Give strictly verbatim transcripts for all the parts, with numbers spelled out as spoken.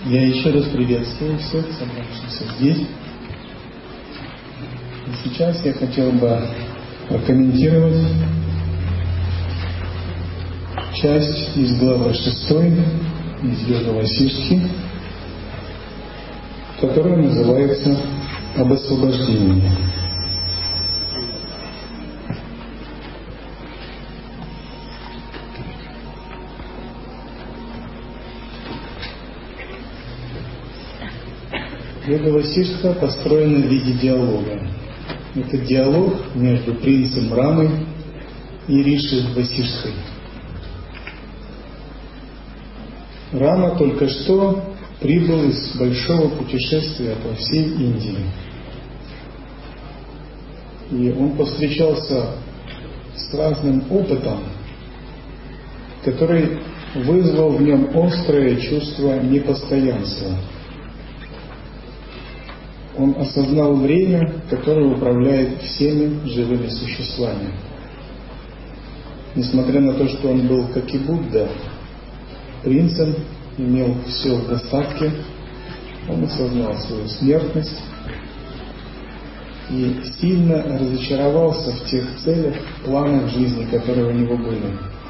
Я еще раз приветствую всех, собравшихся здесь. И сейчас я хотел бы прокомментировать часть из главы шестой из Йога Васиштхи, которая называется «Об освобождении». Йога Васиштха построена в виде диалога. Это диалог между принцем Рамой и Риши Васиштхой. Рама только что прибыл из большого путешествия по всей Индии. И он повстречался с разным опытом, который вызвал в нем острое чувство непостоянства. Он осознал время, которое управляет всеми живыми существами. Несмотря на то, что он был, как и Будда, принцем, имел все в достатке, он осознал свою смертность и сильно разочаровался в тех целях, планах жизни, которые у него были.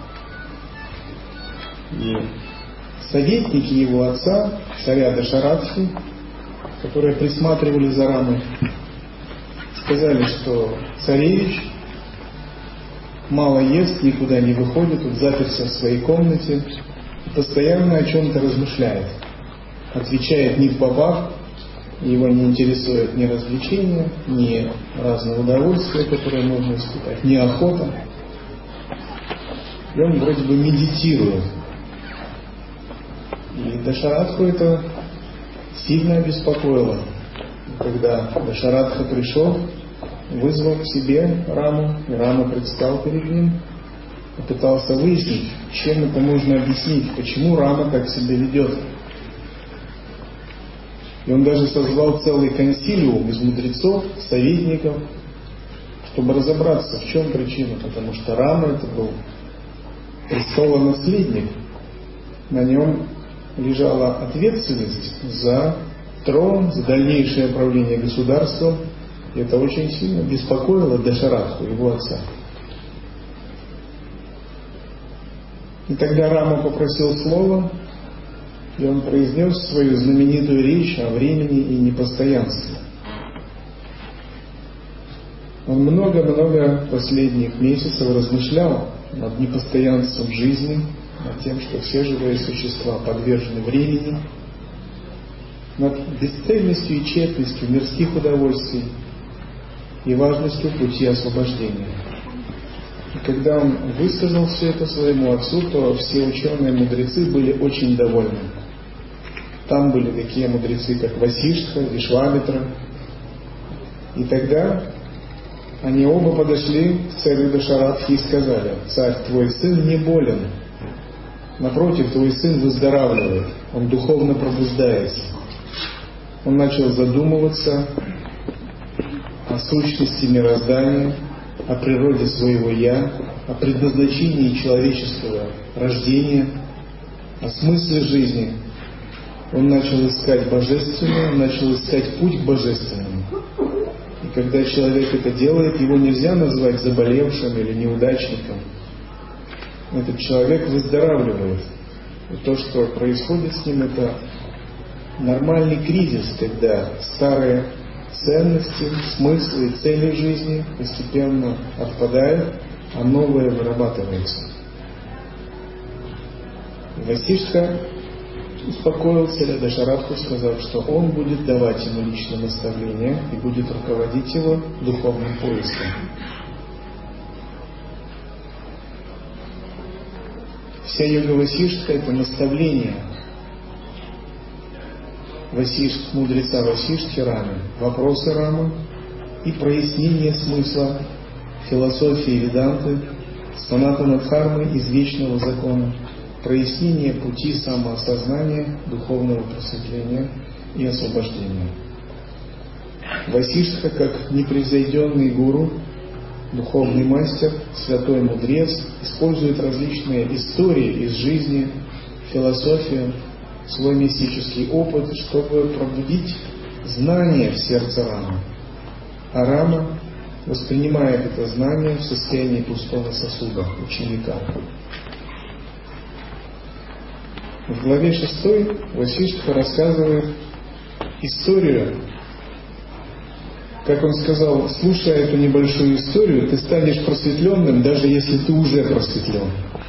И советники его отца, царя Дашаратхи, которые присматривали за Рамой, сказали, что царевич мало ест, никуда не выходит, он заперся в своей комнате, постоянно о чем-то размышляет, отвечает не вбабах, его не интересует ни развлечения, ни разные удовольствия, которые можно испытать, ни охота. И он вроде бы медитирует. И Дашаратху это сильно обеспокоило. Когда Дашаратха пришел, вызвал к себе Раму, и Рама предстал перед ним, попытался выяснить, чем это можно объяснить, почему Рама так себя ведет. И он даже созвал целый консилиум из мудрецов, советников, чтобы разобраться, в чем причина, потому что Рама это был престолонаследник, на нем лежала ответственность за трон, за дальнейшее правление государством, и это очень сильно беспокоило Дашаратху, его отца. И тогда Рама попросил слова, и он произнес свою знаменитую речь о времени и непостоянстве. Он много-много последних месяцев размышлял над непостоянством жизни, над тем, что все живые существа подвержены времени, над бесцельностью и тщетностью мирских удовольствий и важностью пути освобождения. И когда он высказал все это своему отцу, то все ученые-мудрецы были очень довольны. Там были такие мудрецы, как Васиштха, Вишвамитра. И тогда они оба подошли к царю Дашаратхи и сказали: «Царь, твой сын не болен. Напротив, твой сын выздоравливает, он духовно пробуждается». Он начал задумываться о сущности мироздания, о природе своего «я», о предназначении человеческого рождения, о смысле жизни. Он начал искать божественное, он начал искать путь к божественному. И когда человек это делает, его нельзя назвать заболевшим или неудачником. Этот человек выздоравливает. И то, что происходит с ним, это нормальный кризис, когда старые ценности, смыслы и цели жизни постепенно отпадают, а новые вырабатываются. И Васиштха успокоил царя Дашаратху, сказав, что он будет давать ему личное наставление и будет руководить его духовным поиском. Вся йога Васиштха — это наставление Васиштх, мудреца Васиштхи Рамы, вопросы Рамы и прояснение смысла философии Веданты, санатана дхармы из вечного закона, прояснение пути самоосознания, духовного просветления и освобождения. Васиштха, как непревзойденный гуру, духовный мастер, святой мудрец, использует различные истории из жизни, философию свой мистический опыт, чтобы пробудить знание в сердце Рамы. А Рама воспринимает это знание в состоянии пустого сосуда ученика. В главе шестой Васиштха рассказывает историю. Как он сказал, слушая эту небольшую историю, ты станешь просветленным, даже если ты уже просветлен.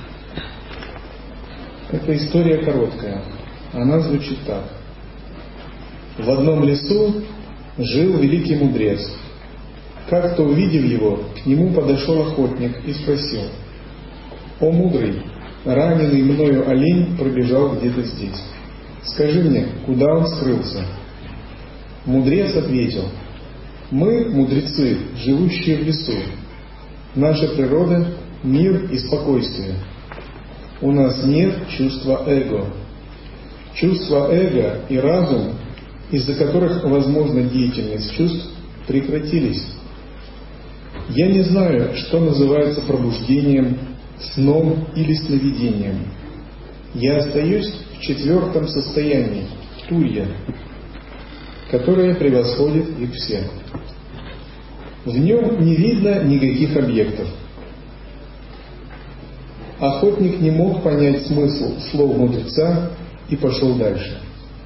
Эта история короткая. Она звучит так. В одном лесу жил великий мудрец. Как-то увидев его, к нему подошел охотник и спросил: «О мудрый, раненый мною олень пробежал где-то здесь. Скажи мне, куда он скрылся?» Мудрец ответил: «Мы, мудрецы, живущие в лесу. Наша природа — мир и спокойствие. У нас нет чувства эго. Чувство эго и разум, из-за которых возможна деятельность чувств, прекратились. Я не знаю, что называется пробуждением, сном или сновидением. Я остаюсь в четвертом состоянии, турья, которое превосходит их все. В нем не видно никаких объектов». Охотник не мог понять смысл слов мудреца и пошел дальше.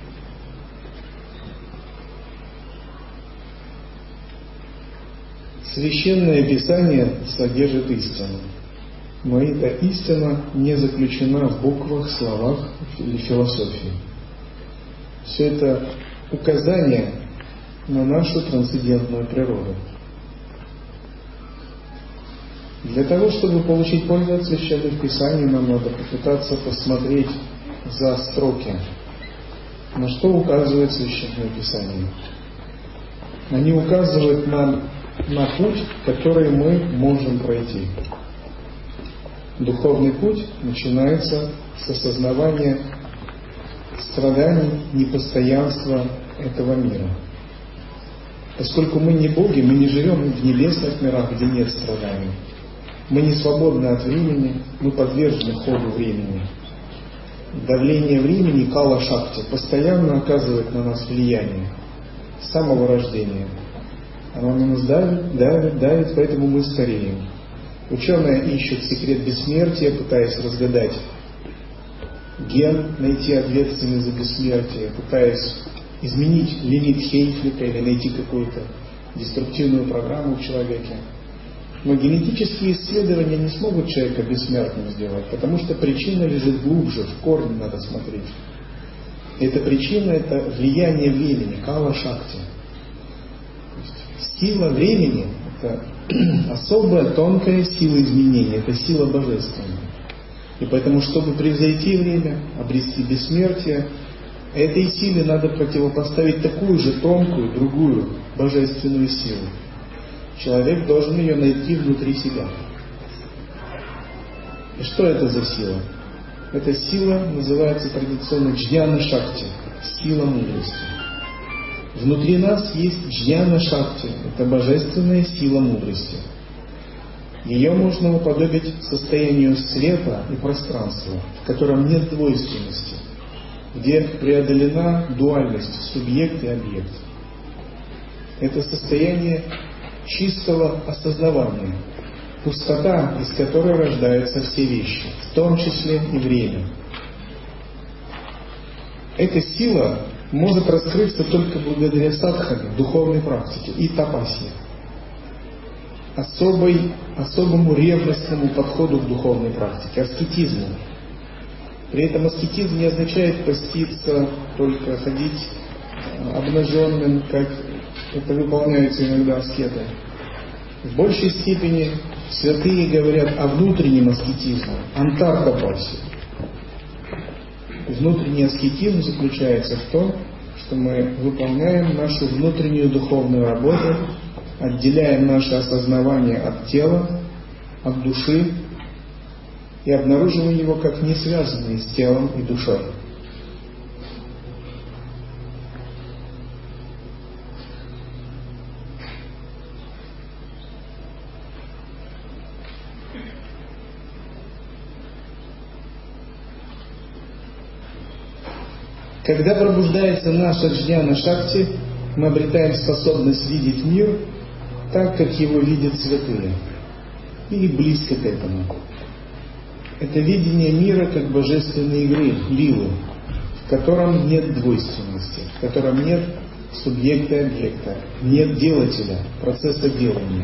Священное Писание содержит истину, но эта истина не заключена в буквах, словах или философии. Все это указание на нашу трансцендентную природу. Для того, чтобы получить пользу от Священных Писаний, нам надо попытаться посмотреть за строки, на что указывает Священное Писание. Они указывают нам на путь, который мы можем пройти. Духовный путь начинается с осознавания страданий, непостоянства этого мира. Поскольку мы не боги, мы не живем в небесных мирах, где нет страданий. Мы не свободны от времени, мы подвержены ходу времени. Давление времени, кала-шакти, постоянно оказывает на нас влияние с самого рождения. Оно на нас давит, давит, давит, поэтому мы стареем. Ученые ищут секрет бессмертия, пытаясь разгадать ген, найти ответственность за бессмертие, пытаясь изменить лимит Хейнфлита или найти какую-то деструктивную программу в человеке. Но генетические исследования не смогут человека бессмертным сделать, потому что причина лежит глубже, в корне надо смотреть. И эта причина — это влияние времени, кала-шакти. Сила времени — это особая тонкая сила изменения, это сила божественная. И поэтому, чтобы превзойти время, обрести бессмертие, этой силе надо противопоставить такую же тонкую, другую, божественную силу. Человек должен ее найти внутри себя. И что это за сила? Эта сила называется традиционно джняна-шакти, сила мудрости. Внутри нас есть джняна-шакти, это божественная сила мудрости. Ее можно уподобить состоянию света и пространства, в котором нет двойственности, где преодолена дуальность субъект и объект. Это состояние чистого осознавания, пустота, из которой рождаются все вещи, в том числе и время. Эта сила может раскрыться только благодаря садхане, духовной практике, и тапасье, особой, особому ревностному подходу к духовной практике, аскетизму. При этом аскетизм не означает поститься, только ходить обнаженным, как это выполняются иногда аскеты. В большей степени святые говорят о внутреннем аскетизме, антартапасе. Внутренний аскетизм заключается в том, что мы выполняем нашу внутреннюю духовную работу, отделяем наше осознавание от тела, от души и обнаруживаем его как не связанные с телом и душой. Когда пробуждается наша джняна шакти, мы обретаем способность видеть мир так, как его видят святые, или близко к этому. Это видение мира как божественной игры, лилы, в котором нет двойственности, в котором нет субъекта и объекта, нет делателя, процесса делания.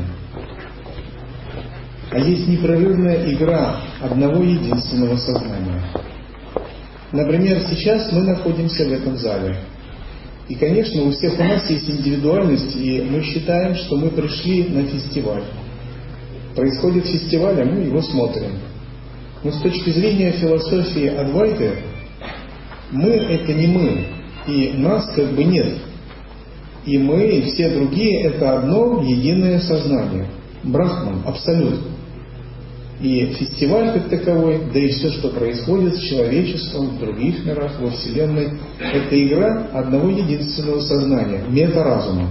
А есть непрерывная игра одного единственного сознания. Например, сейчас мы находимся в этом зале. И, конечно, у всех у нас есть индивидуальность, и мы считаем, что мы пришли на фестиваль. Происходит фестиваль, а мы его смотрим. Но с точки зрения философии Адвайты, мы — это не мы, и нас как бы нет. И мы, и все другие — это одно единое сознание. Брахман, абсолют. И фестиваль как таковой, да и все, что происходит с человечеством в других мирах, во Вселенной, это игра одного единственного сознания, мета-разума.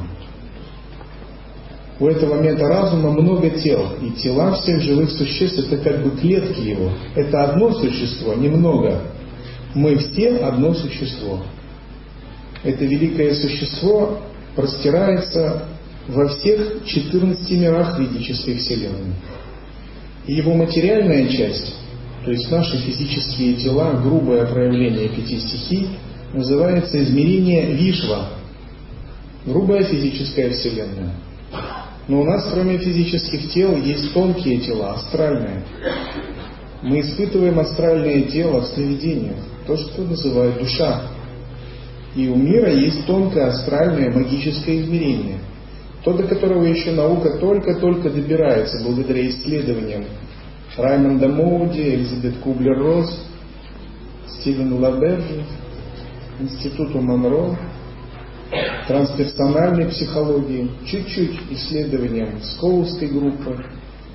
У этого мета-разума много тел, и тела всех живых существ — это как бы клетки его. Это одно существо, немного. Мы все одно существо. Это великое существо простирается во всех четырнадцати мирах ведической Вселенной. И его материальная часть, то есть наши физические тела, грубое проявление пяти стихий, называется измерение Вишва, грубая физическая Вселенная. Но у нас, кроме физических тел, есть тонкие тела, астральные. Мы испытываем астральное тело в сновидениях, то, что называют душа. И у мира есть тонкое астральное магическое измерение, то, до которого еще наука только-только добирается благодаря исследованиям Раймонда Моуди, Элизабет Кублер-Росс, Стивена Лаберджи, Институту Монро, трансперсональной психологии, чуть-чуть исследованиям Скоулской группы.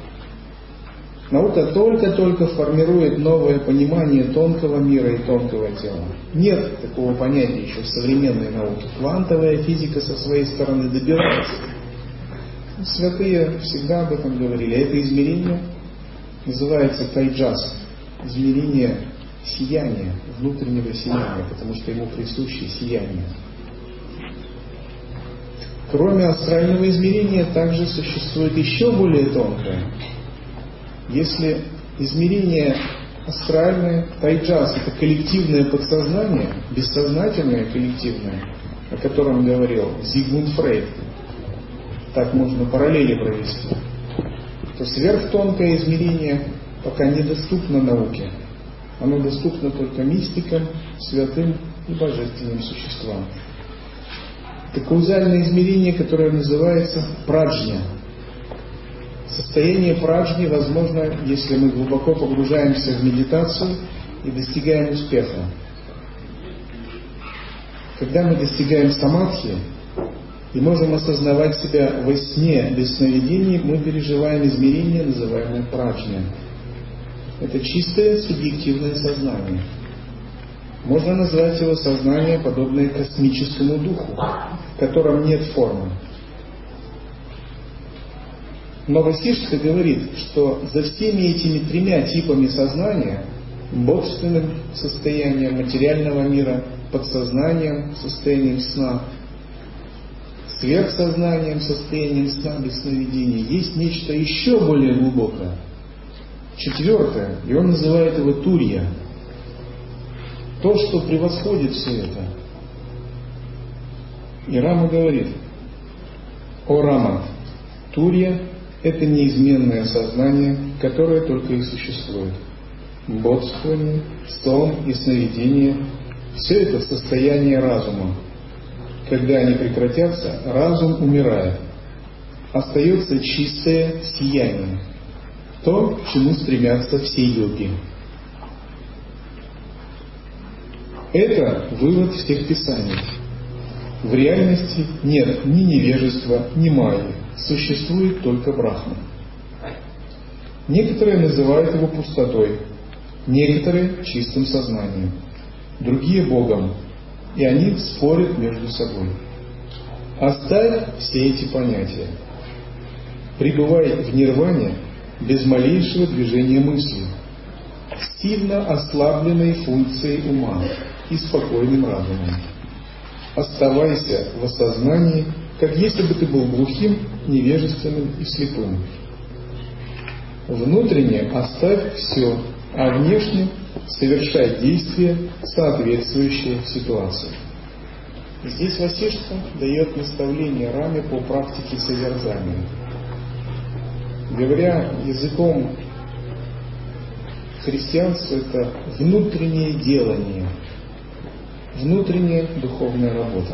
Наука только-только формирует новое понимание тонкого мира и тонкого тела. Нет такого понятия еще в современной науке. Квантовая физика со своей стороны добирается. Святые всегда об этом говорили. Это измерение называется тайджас, измерение сияния, внутреннего сияния, потому что ему присуще сияние. Кроме астрального измерения, также существует еще более тонкое. Если измерение астральное, тайджас — это коллективное подсознание, бессознательное коллективное, о котором говорил Зигмунд Фрейд, так можно параллели провести, то сверхтонкое измерение пока недоступно науке. Оно доступно только мистикам, святым и божественным существам. Это каузальное измерение, которое называется праджня. Состояние праджни возможно, если мы глубоко погружаемся в медитацию и достигаем успеха. Когда мы достигаем самадхи и можем осознавать себя во сне без сновидений, мы переживаем измерение, называемое праджня. Это чистое субъективное сознание. Можно назвать его сознание, подобное космическому духу, в котором нет формы. Но Васиштха говорит, что за всеми этими тремя типами сознания, божественным состоянием материального мира, подсознанием, состоянием сна, сверхсознанием, состоянием сна без сновидений, есть нечто еще более глубокое. Четвертое, и он называет его турья. То, что превосходит все это. И Рама говорит: о Рама, турья — это неизменное сознание, которое только и существует. Бодрствование, сон и сновидение — все это состояние разума. Когда они прекратятся, разум умирает. Остается чистое сияние. То, к чему стремятся все йоги. Это вывод всех писаний. В реальности нет ни невежества, ни майи. Существует только Брахма. Некоторые называют его пустотой, некоторые чистым сознанием, другие Богом, и они спорят между собой. Оставь все эти понятия. Пребывай в нирване без малейшего движения мысли. активно ослабленной функцией ума и спокойным разумом. Оставайся в осознании, как если бы ты был глухим, невежественным и слепым. Внутренне оставь все, а внешне совершай действия, соответствующие ситуации. Здесь Васиштха дает наставление Раме по практике созерцания. Говоря языком христианства, это внутреннее делание, внутренняя духовная работа.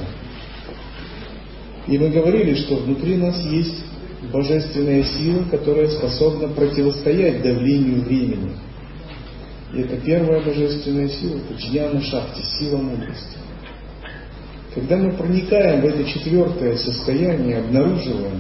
И мы говорили, что внутри нас есть божественная сила, которая способна противостоять давлению времени. И это первая божественная сила, это джняна шакти, сила мудрости. Когда мы проникаем в это четвертое состояние, обнаруживаем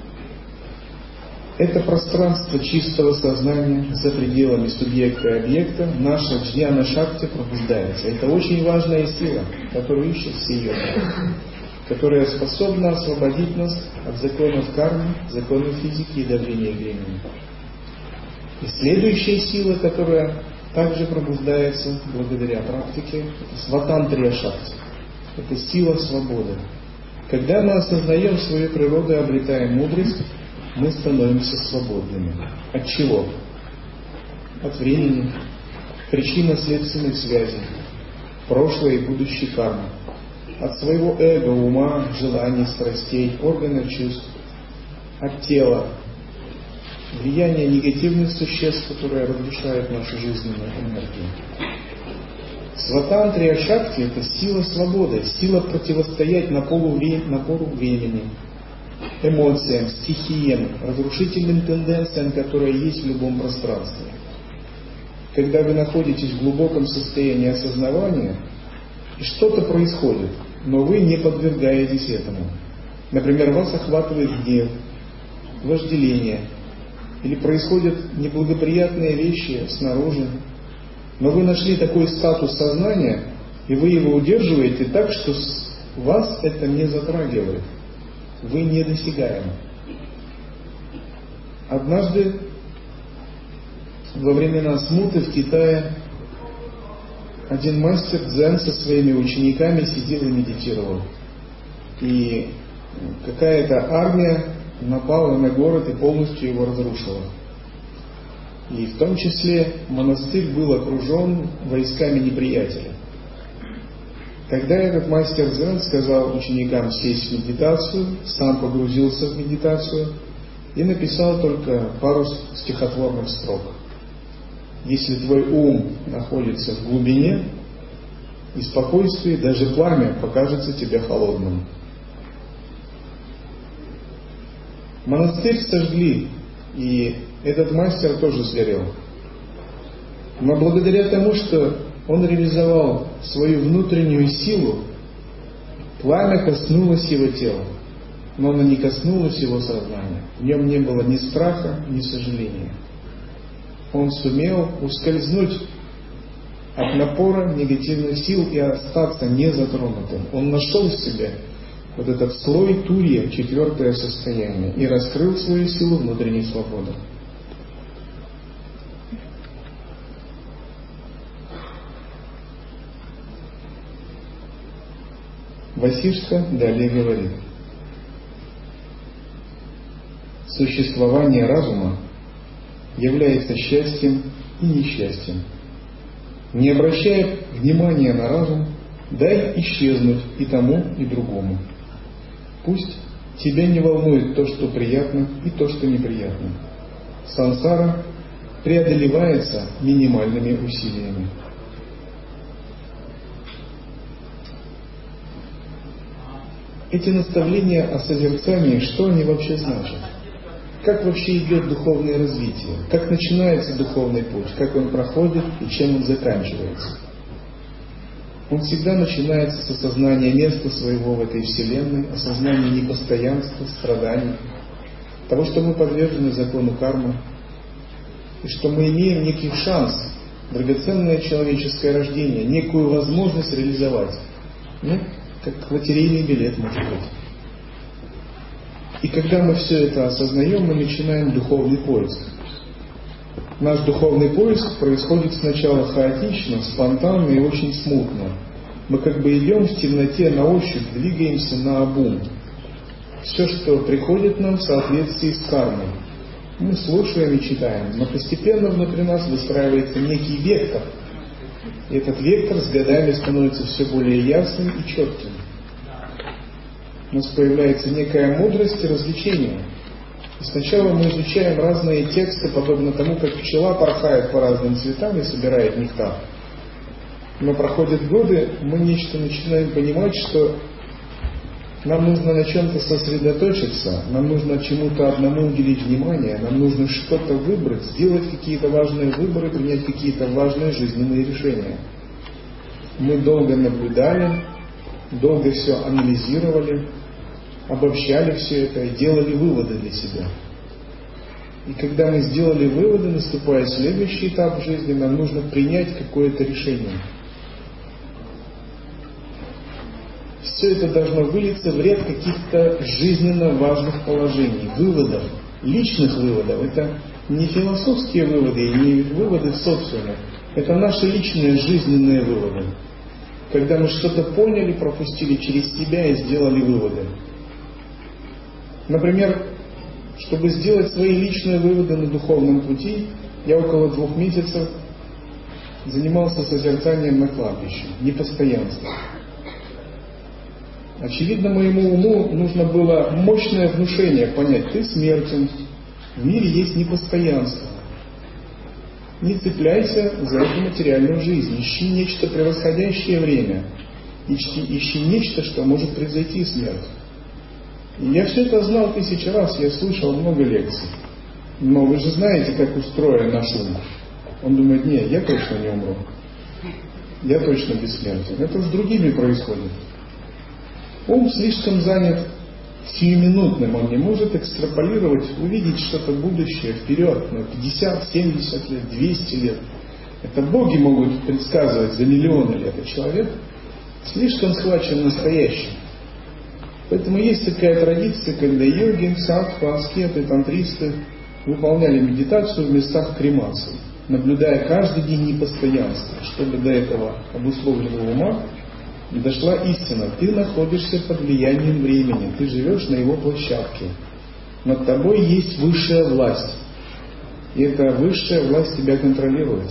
это пространство чистого сознания за пределами субъекта и объекта, наша джняна шакти пробуждается. Это очень важная сила, которую ищет все йоги, которая способна освободить нас от законов кармы, законов физики и давления времени. И следующая сила, которая также пробуждается благодаря практике, это сватантрия шакти. Это сила свободы. Когда мы осознаем свою природу и обретаем мудрость, мы становимся свободными. От чего? От времени, причинно-следственных связей, прошлой и будущей кармы, от своего эго, ума, желаний, страстей, органов чувств, от тела, влияния негативных существ, которые разрушают нашу жизненную энергию. Сватантрия шакти – это сила свободы, сила противостоять напору времени, эмоциям, стихиям, разрушительным тенденциям, которые есть в любом пространстве. Когда вы находитесь в глубоком состоянии осознавания, и что-то происходит, но вы не подвергаетесь этому. Например, вас охватывает гнев, вожделение, или происходят неблагоприятные вещи снаружи, но вы нашли такой статус сознания, и вы его удерживаете так, что вас это не затрагивает. Вы недосягаемы. Однажды, во времена смуты в Китае, один мастер дзен со своими учениками сидел и медитировал. И какая-то армия напала на город и полностью его разрушила. И в том числе монастырь был окружен войсками неприятеля. Тогда этот мастер дзен сказал ученикам сесть в медитацию, сам погрузился в медитацию и написал только пару стихотворных строк. Если твой ум находится в глубине и спокойствии, даже пламя покажется тебе холодным. Монастырь сожгли, и этот мастер тоже сгорел. Но благодаря тому, что он реализовал свою внутреннюю силу, пламя коснулось его тела, но оно не коснулось его сознания. В нем не было ни страха, ни сожаления. Он сумел ускользнуть от напора негативных сил и остаться незатронутым. Он нашел в себе вот этот слой турья, четвертое состояние, и раскрыл свою силу внутренней свободы. Васиштха далее говорит: существование разума является счастьем и несчастьем. Не обращая внимания на разум, дай исчезнуть и тому, и другому. Пусть тебя не волнует то, что приятно, и то, что неприятно. Сансара преодолевается минимальными усилиями. Эти наставления о созерцании, что они вообще значат? Как вообще идет духовное развитие? Как начинается духовный путь? Как он проходит и чем он заканчивается? Он всегда начинается с осознания места своего в этой вселенной, осознания непостоянства, страданий, того, что мы подвержены закону кармы, и что мы имеем некий шанс, драгоценное человеческое рождение, некую возможность реализовать. Ну, как лотерейный билет, может быть. И когда мы все это осознаем, мы начинаем духовный поиск. Наш духовный поиск происходит сначала хаотично, спонтанно и очень смутно. Мы как бы идем в темноте на ощупь, двигаемся наобум. Все, что приходит нам в соответствии с кармой. Мы слушаем и читаем, но постепенно внутри нас выстраивается некий вектор. И этот вектор с годами становится все более ясным и четким. У нас появляется некая мудрость и развлечение. И сначала мы изучаем разные тексты, подобно тому, как пчела порхает по разным цветам и собирает нектар. Но проходят годы, мы нечто начинаем понимать, что нам нужно на чем-то сосредоточиться, нам нужно чему-то одному уделить внимание, нам нужно что-то выбрать, сделать какие-то важные выборы, принять какие-то важные жизненные решения. Мы долго наблюдали, долго все анализировали, обобщали все это и делали выводы для себя. И когда мы сделали выводы, наступает следующий этап в жизни, нам нужно принять какое-то решение. Все это должно вылиться в ряд каких-то жизненно важных положений, выводов, личных выводов. Это не философские выводы и не выводы в социуме. Это наши личные жизненные выводы. Когда мы что-то поняли, пропустили через себя и сделали выводы. Например, чтобы сделать свои личные выводы на духовном пути, я около двух месяцев занимался созерцанием на кладбище, непостоянство. Очевидно, моему уму нужно было мощное внушение понять: ты смертен, в мире есть непостоянство. Не цепляйся за эту материальную жизнь, ищи нечто превосходящее время, ищи, ищи нечто, что может произойти смерть. И я все это знал тысячи раз, я слышал много лекций. Но вы же знаете, как устроен наш ум. Он думает: нет, я точно не умру, я точно бессмертен. Это с другими происходит. Ум слишком занят сиюминутным, он не может экстраполировать, увидеть что-то будущее вперед, на пятьдесят, семьдесят лет, двести лет. Это боги могут предсказывать за миллионы лет, а человек слишком схвачен настоящим. Поэтому есть такая традиция, когда йоги, садху, аскеты, тантристы выполняли медитацию в местах кремации, наблюдая каждый день непостоянство, чтобы до этого обусловленного ума дошла истина. Ты находишься под влиянием времени, ты живешь на его площадке. Над тобой есть высшая власть. И эта высшая власть тебя контролирует.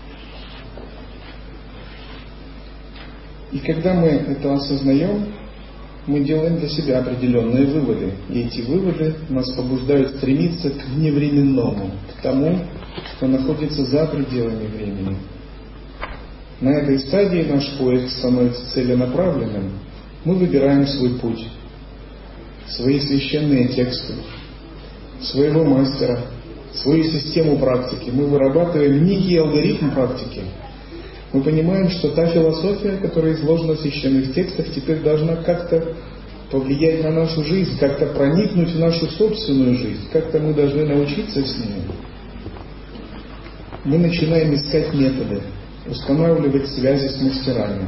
И когда мы это осознаем, мы делаем для себя определенные выводы. И эти выводы нас побуждают стремиться к вневременному, к тому, что находится за пределами времени. На этой стадии наш поиск становится целенаправленным. Мы выбираем свой путь, свои священные тексты, своего мастера, свою систему практики. Мы вырабатываем некий алгоритм практики. Мы понимаем, что та философия, которая изложена в священных текстах, теперь должна как-то повлиять на нашу жизнь, как-то проникнуть в нашу собственную жизнь, как-то мы должны научиться с ней. Мы начинаем искать методы, устанавливать связи с мастерами.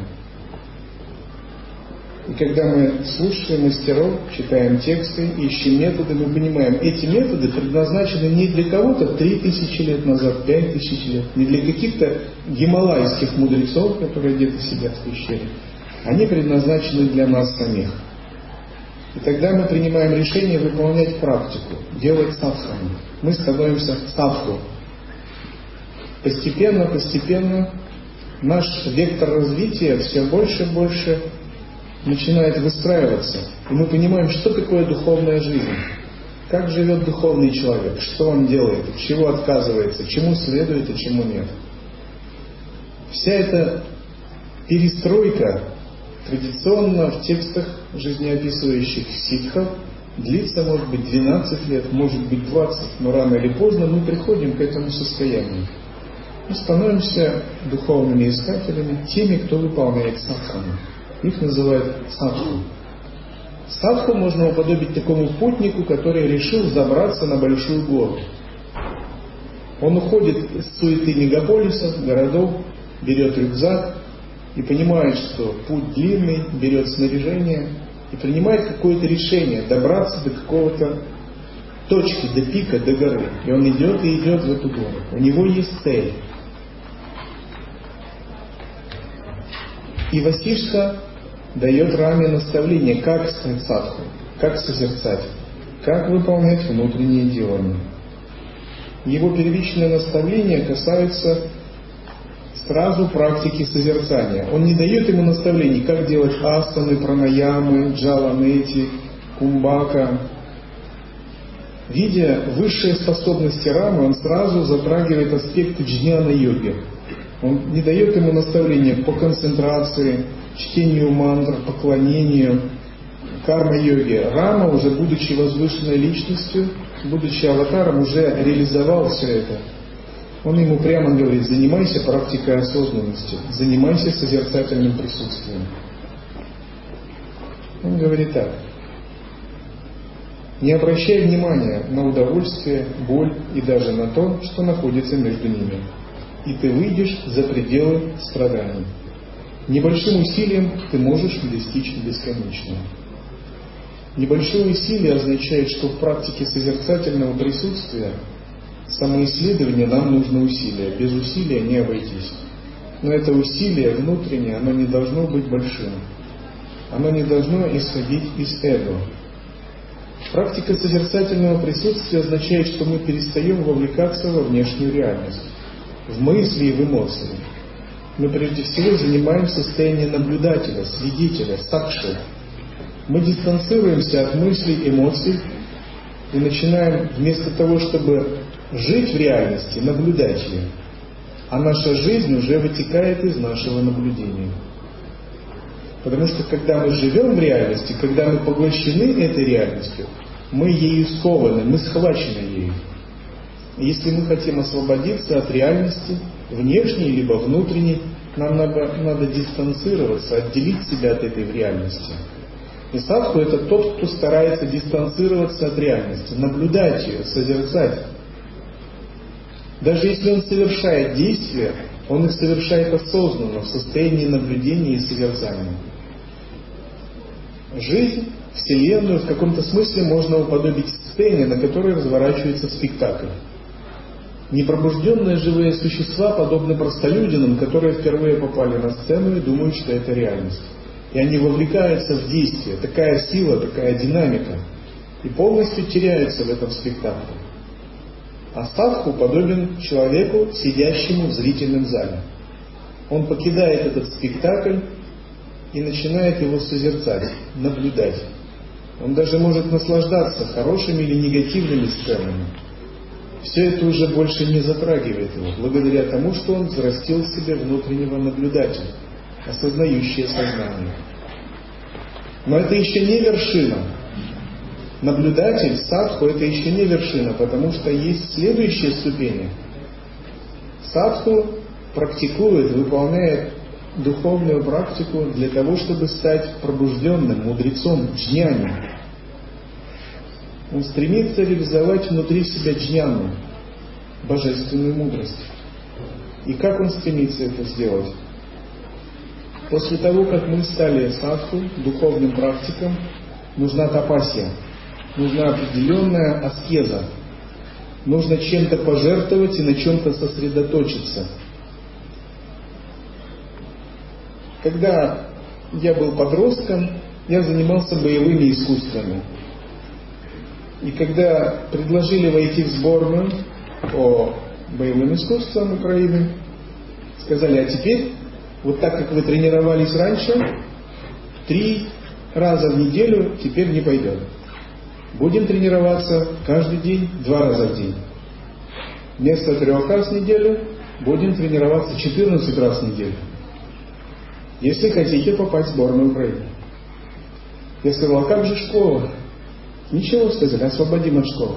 И когда мы слушаем мастеров, читаем тексты, ищем методы, мы понимаем, эти методы предназначены не для кого-то три тысячи лет назад, пять тысяч лет, не для каких-то гималайских мудрецов, которые где-то сидят в пещере. Они предназначены для нас самих. И тогда мы принимаем решение выполнять практику, делать садхану. Мы становимся садху. Постепенно, постепенно наш вектор развития все больше и больше начинает выстраиваться. И мы понимаем, что такое духовная жизнь. Как живет духовный человек, что он делает, от чего отказывается, чему следует и чему нет. Вся эта перестройка традиционно в текстах жизнеописывающих ситхов длится, может быть, двенадцать лет, может быть, двадцать, но рано или поздно мы приходим к этому состоянию. Мы становимся духовными искателями, теми, кто выполняет садхану. Их называют садху. Садху можно уподобить такому путнику, который решил забраться на большую гору. Он уходит из суеты мегаполисов, городов, берет рюкзак и понимает, что путь длинный, берет снаряжение и принимает какое-то решение добраться до какого-то точки, до пика, до горы. И он идет и идет в эту гору. У него есть цель. И Васиштха дает Раме наставление, как стать садху, как созерцать, как выполнять внутренние делания. Его первичное наставление касается сразу практики созерцания. Он не дает ему наставлений, как делать асаны, пранаямы, джаламети, кумбака. Видя высшие способности Рамы, он сразу затрагивает аспекты джняна-йоги. Он не дает ему наставления по концентрации, чтению мантр, поклонению, карма-йоге. Рама, уже будучи возвышенной личностью, будучи аватаром, уже реализовал все это. Он ему прямо говорит: занимайся практикой осознанности, занимайся созерцательным присутствием. Он говорит так: не обращай внимания на удовольствие, боль и даже на то, что находится между ними, и ты выйдешь за пределы страданий. Небольшим усилием ты можешь достичь бесконечного. Небольшое усилие означает, что в практике созерцательного присутствия, самоисследования, нам нужно усилие. Без усилия не обойтись. Но это усилие внутреннее, оно не должно быть большим. Оно не должно исходить из эго. Практика созерцательного присутствия означает, что мы перестаем вовлекаться во внешнюю реальность, в мысли и в эмоции. Мы прежде всего занимаем состояние наблюдателя, свидетеля, сакши. Мы дистанцируемся от мыслей, эмоций и начинаем вместо того, чтобы жить в реальности, наблюдать ее. А наша жизнь уже вытекает из нашего наблюдения. Потому что когда мы живем в реальности, когда мы поглощены этой реальностью, мы ею скованы, мы схвачены ею. И если мы хотим освободиться от реальности, внешней либо внутренней, нам надо, надо дистанцироваться, отделить себя от этой реальности. И садху — это тот, кто старается дистанцироваться от реальности, наблюдать ее, созерцать. Даже если он совершает действия, он их совершает осознанно, в состоянии наблюдения и созерцания. Жизнь, Вселенную в каком-то смысле можно уподобить сцене, на которой разворачивается спектакль. Непробужденные живые существа подобны простолюдинам, которые впервые попали на сцену и думают, что это реальность. И они вовлекаются в действие, такая сила, такая динамика, и полностью теряются в этом спектакле. А садху подобен человеку, сидящему в зрительном зале. Он покидает этот спектакль и начинает его созерцать, наблюдать. Он даже может наслаждаться хорошими или негативными сценами. Все это уже больше не затрагивает его, благодаря тому, что он взрастил в себе внутреннего наблюдателя, осознающее сознание. Но это еще не вершина. Наблюдатель, садху — это еще не вершина, потому что есть следующие ступени. Садху практикует, выполняет духовную практику для того, чтобы стать пробужденным мудрецом, джняни. Он стремится реализовать внутри себя джняну, божественную мудрость. И как он стремится это сделать? После того, как мы стали садху, духовным практиком, нужна тапасья, нужна определенная аскеза. Нужно чем-то пожертвовать и на чем-то сосредоточиться. Когда я был подростком, я занимался боевыми искусствами. И когда предложили войти в сборную по боевым искусствам Украины, сказали: а теперь, вот так как вы тренировались раньше, три раза в неделю теперь не пойдет. Будем тренироваться каждый день, два раза в день. Вместо трех раз в неделю будем тренироваться четырнадцать раз в неделю. Если хотите попасть в сборную Украины. Я сказал: а как же школа? Ничего, сказали, освободим от школы.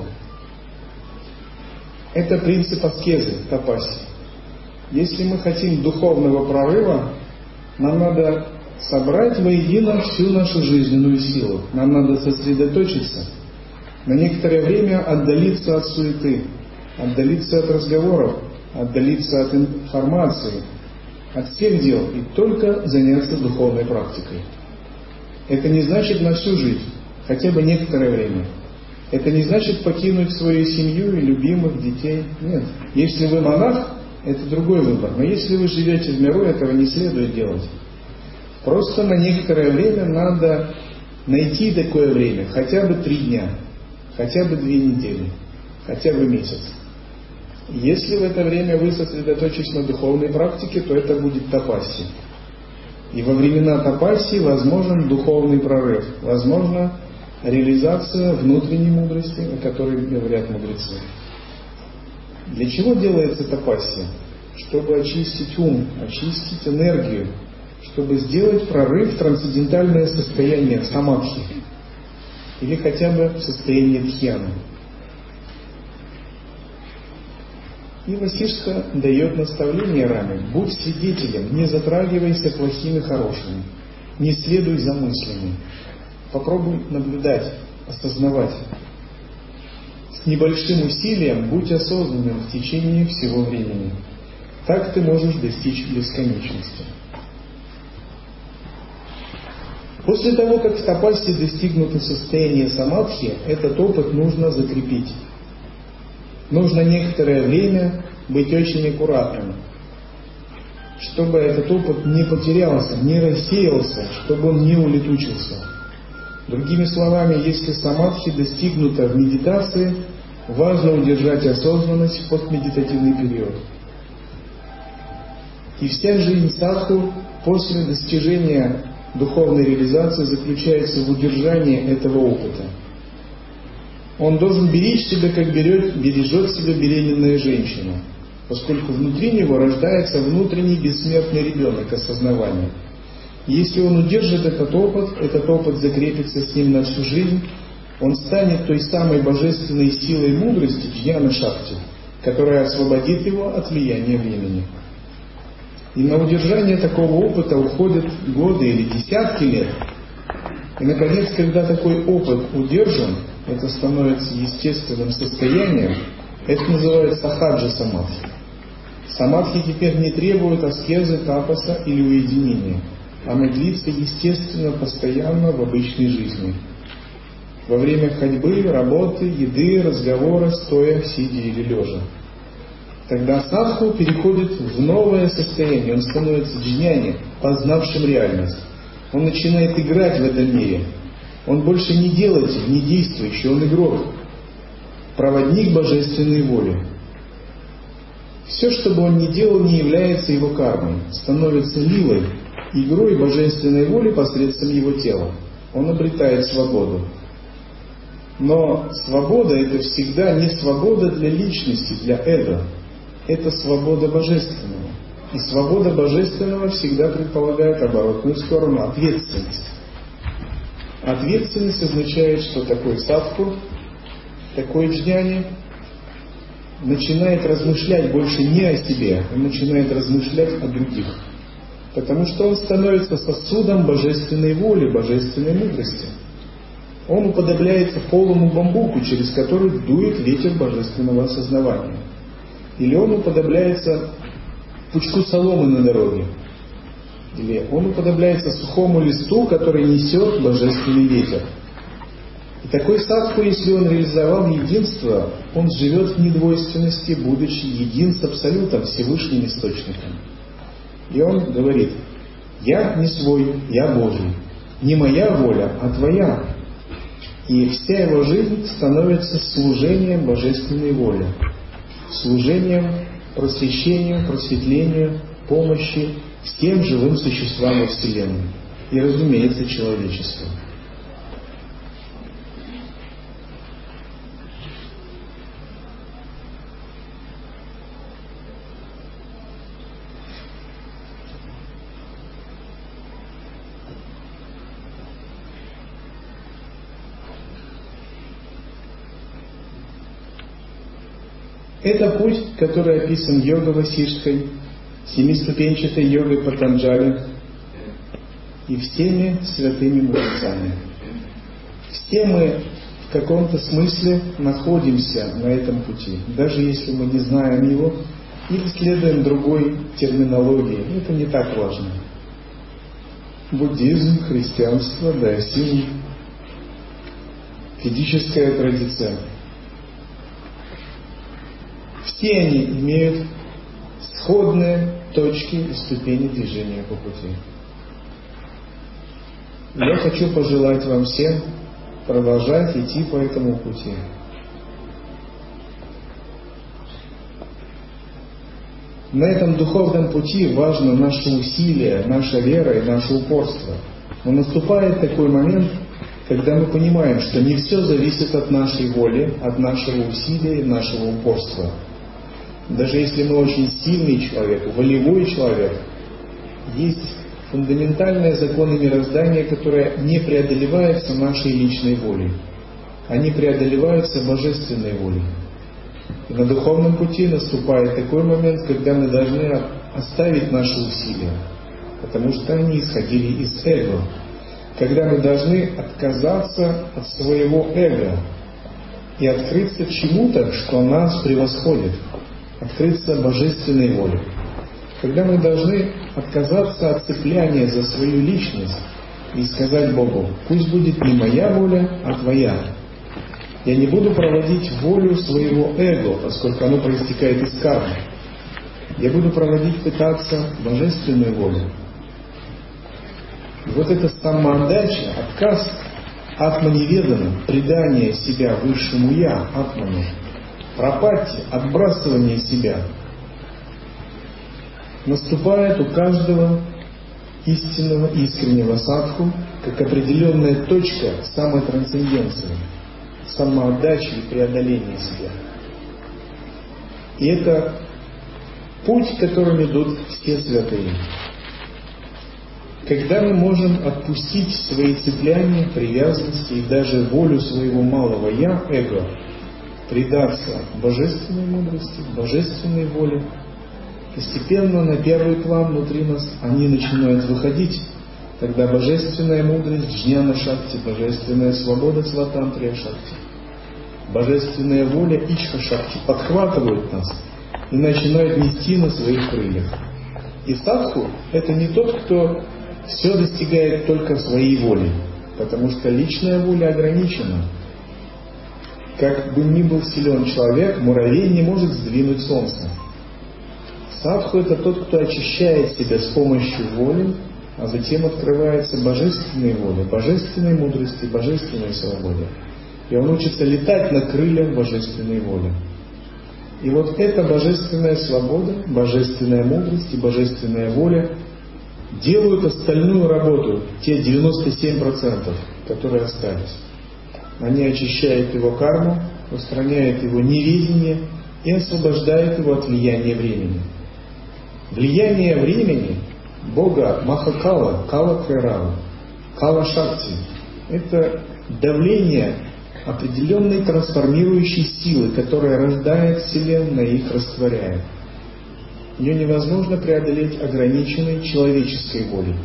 Это принцип аскезы, тапаси. Если мы хотим духовного прорыва, нам надо собрать воедино всю нашу жизненную силу. Нам надо сосредоточиться, на некоторое время отдалиться от суеты, отдалиться от разговоров, отдалиться от информации, от всех дел и только заняться духовной практикой. Это не значит на всю жизнь, хотя бы некоторое время. Это не значит покинуть свою семью и любимых детей. Нет. Если вы монах, это другой выбор. Но если вы живете в миру, этого не следует делать. Просто на некоторое время надо найти такое время, хотя бы три дня, хотя бы две недели, хотя бы месяц. Если в это время вы сосредоточитесь на духовной практике, то это будет тапасси. И во времена тапасси возможен духовный прорыв, возможно реализация внутренней мудрости, о которой говорят мудрецы. Для чего делается тапасси? Чтобы очистить ум, очистить энергию, чтобы сделать прорыв в трансцендентальное состояние самадхи или хотя бы в состояние дхьяны. И Васиштха дает наставление Раме: будь свидетелем, не затрагивайся плохими хорошими, не следуй за мыслями. Попробуй наблюдать, осознавать. С небольшим усилием будь осознанным в течение всего времени. Так ты можешь достичь бесконечности. После того, как в тапассе достигнуто состояние самадхи, этот опыт нужно закрепить. Нужно некоторое время быть очень аккуратным, чтобы этот опыт не потерялся, не рассеялся, чтобы он не улетучился. Другими словами, если самадхи достигнута в медитации, важно удержать осознанность в постмедитативный период. И вся жизнь садху после достижения духовной реализации заключается в удержании этого опыта. Он должен беречь себя, как берет, бережет себя беременная женщина, поскольку внутри него рождается внутренний бессмертный ребенок осознавания. Если он удержит этот опыт, этот опыт закрепится с ним на всю жизнь, он станет той самой божественной силой мудрости джняна-шакти, которая освободит его от влияния времени. И на удержание такого опыта уходят годы или десятки лет. И, наконец, когда такой опыт удержан, это становится естественным состоянием, это называется сахаджа самадхи. Самадхи теперь не требует аскезы, тапаса или уединения. Оно длится естественно, постоянно в обычной жизни. Во время ходьбы, работы, еды, разговора, стоя, сидя или лежа. Тогда садху переходит в новое состояние, он становится джняни, познавшим реальность. Он начинает играть в этом мире. Он больше не делатель, не действующий, он игрок, проводник божественной воли. Все, что бы он ни делал, не является его кармой, становится лилой, игрой божественной воли посредством его тела. Он обретает свободу. Но свобода — это всегда не свобода для личности, для эго. Это свобода божественного. И свобода божественного всегда предполагает оборотную сторону — ответственность. Ответственность означает, что такой садху, такой джняни начинает размышлять больше не о себе, он начинает размышлять о других. Потому что он становится сосудом божественной воли, божественной мудрости. Он уподобляется полому бамбуку, через который дует ветер божественного осознавания. Или он уподобляется пучку соломы на дороге. Или он уподобляется сухому листу, который несет божественный ветер. И такой садху, если он реализовал единство, он живет в недвойственности, будучи един с Абсолютом, Всевышним Источником. И он говорит: «Я не свой, я Божий. Не моя воля, а твоя». И вся его жизнь становится служением божественной воле, служением просвещению, просветлению, помощи всем живым существам во Вселенной. И, разумеется, человечеству. Это путь, который описан йога Васиштхой, семиступенчатой йогой Патанджали и всеми святыми мудрецами. Все мы в каком-то смысле находимся на этом пути, даже если мы не знаем его или следуем другой терминологии. Это не так важно. Буддизм, христианство, даосизм. ведическая традиция. Все они имеют сходные точки и ступени движения по пути. Я хочу пожелать вам всем продолжать идти по этому пути. На этом духовном пути важно наше усилие, наша вера и наше упорство. Но наступает такой момент, когда мы понимаем, что не все зависит от нашей воли, от нашего усилия и нашего упорства. Даже если мы очень сильный человек, волевой человек, есть фундаментальные законы мироздания, которые не преодолеваются нашей личной волей. Они преодолеваются божественной волей. И на духовном пути наступает такой момент, когда мы должны оставить наши усилия, потому что они исходили из эго. Когда мы должны отказаться от своего эго и открыться чему-то, что нас превосходит, открыться божественной воле. Когда мы должны отказаться от цепляния за свою личность и сказать Богу: пусть будет не моя воля, а твоя. Я не буду проводить волю своего эго, поскольку оно проистекает из кармы. Я буду проводить, пытаться божественную волю. И вот эта самоотдача, отказ атманеведана, предание себя высшему Я, атману, пропатти, отбрасывание себя, наступает у каждого истинного, искреннего садху как определенная точка самотрансценденции, самоотдачи и преодоления себя. И это путь, которым идут все святые. Когда мы можем отпустить свои цепляния, привязанности и даже волю своего малого «я», эго, предаться божественной мудрости, божественной воле, постепенно на первый план внутри нас они начинают выходить. Тогда божественная мудрость джняна шакти, божественная свобода сватантрия шакти, божественная воля ичха шакти подхватывают нас и начинают нести на своих крыльях. И садху — это не тот, кто все достигает только своей волей, потому что личная воля ограничена. Как бы ни был силен человек, муравей не может сдвинуть солнце. Садху — это тот, кто очищает себя с помощью воли, а затем открывается божественной воле, божественной мудрости, божественной свободе. И он учится летать на крыльях божественной воли. И вот эта божественная свобода, божественная мудрость и божественная воля делают остальную работу, те девяносто семь процентов, которые остались. Они очищают его карму, устраняют его неведение и освобождают его от влияния времени. Влияние времени Бога Махакала, Кала Крайрава, Кала Шакти — это давление определенной трансформирующей силы, которая рождает Вселенную и их растворяет. Ее невозможно преодолеть ограниченной человеческой волей.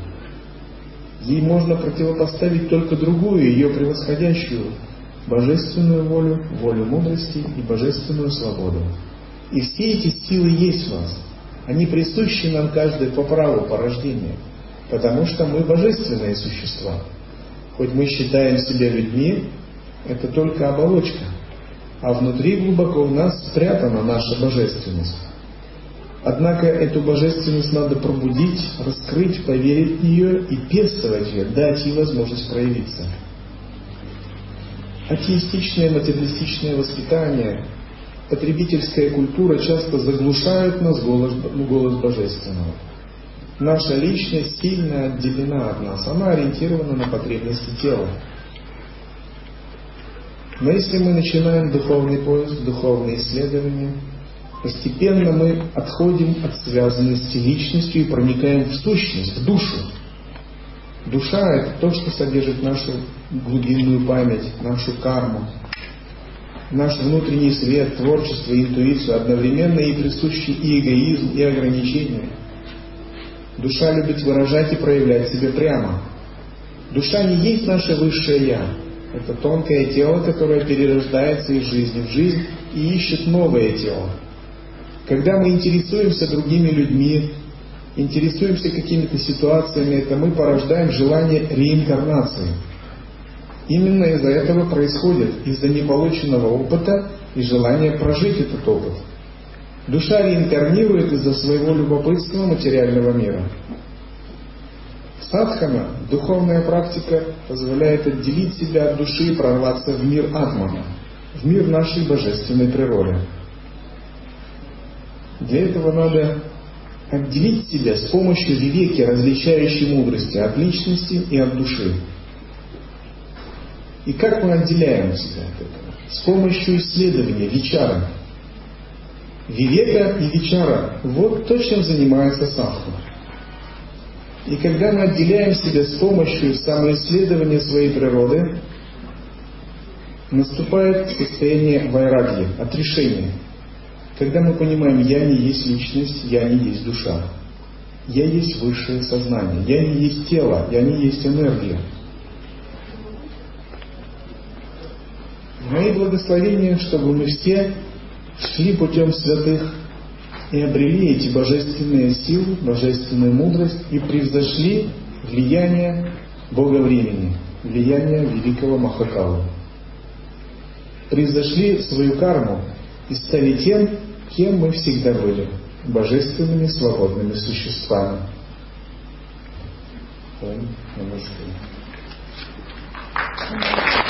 Ей можно противопоставить только другую, ее превосходящую, божественную волю, волю мудрости и божественную свободу. И все эти силы есть в вас. Они присущи нам каждый по праву, по рождению, потому что мы божественные существа. Хоть мы считаем себя людьми, это только оболочка, а внутри глубоко в нас спрятана наша божественность. Однако эту божественность надо пробудить, раскрыть, поверить в нее и пестовать ее, дать ей возможность проявиться. Атеистичное, материалистичное воспитание, потребительская культура часто заглушают нас голос, голос божественного. Наша личность сильно отделена от нас, она ориентирована на потребности тела. Но если мы начинаем духовный поиск, духовные исследования, постепенно мы отходим от связанности личностью и проникаем в сущность, в душу. Душа — это то, что содержит нашу глубинную память, нашу карму, наш внутренний свет, творчество, интуицию, одновременно и присущий и эгоизм, и ограничения. Душа любит выражать и проявлять себя прямо. Душа не есть наше высшее «я». Это тонкое тело, которое перерождается из жизни в жизнь и ищет новое тело. Когда мы интересуемся другими людьми, интересуемся какими-то ситуациями, это мы порождаем желание реинкарнации. Именно из-за этого происходит, из-за неполученного опыта и желания прожить этот опыт. Душа реинкарнирует из-за своего любопытства материального мира. Садхана, духовная практика, позволяет отделить себя от души и прорваться в мир атмана, в мир нашей божественной природы. Для этого надо отделить себя с помощью вивеки, различающей мудрости от личности и от души. И как мы отделяем себя от этого? С помощью исследования, вичара. Вивека и вичара – вот то, чем занимается садху. И когда мы отделяем себя с помощью самоисследования своей природы, наступает состояние вайрагьи, отрешения. Когда мы понимаем, я не есть личность, я не есть душа. Я есть высшее сознание, я не есть тело, я не есть энергия. Мои благословения, чтобы мы все шли путем святых и обрели эти божественные силы, божественную мудрость и превзошли влияние Бога времени, влияние великого Махакала. Превзошли свою карму и стали тем, кем мы всегда были, божественными свободными существами. Намасте.